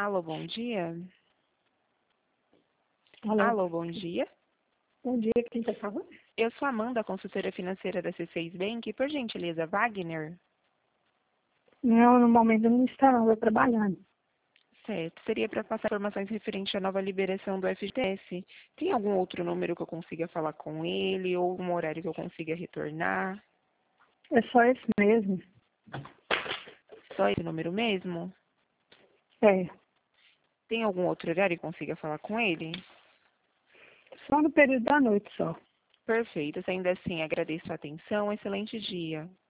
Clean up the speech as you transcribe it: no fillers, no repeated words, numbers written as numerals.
Alô, bom dia. Alô. Alô, bom dia. Bom dia, quem está falando? Eu sou a Amanda, consultora financeira da C6 Bank. Por gentileza, Wagner? Não, no momento não está, não, estou trabalhando. Certo. Seria para passar informações referente à nova liberação do FGTS. Tem algum outro número que eu consiga falar com ele ou um horário que eu consiga retornar? É só esse mesmo. Só esse número mesmo? É, Tem algum outro horário que eu consiga falar com ele? só no período da noite só. Perfeito. Sendo assim, agradeço a atenção. Excelente dia.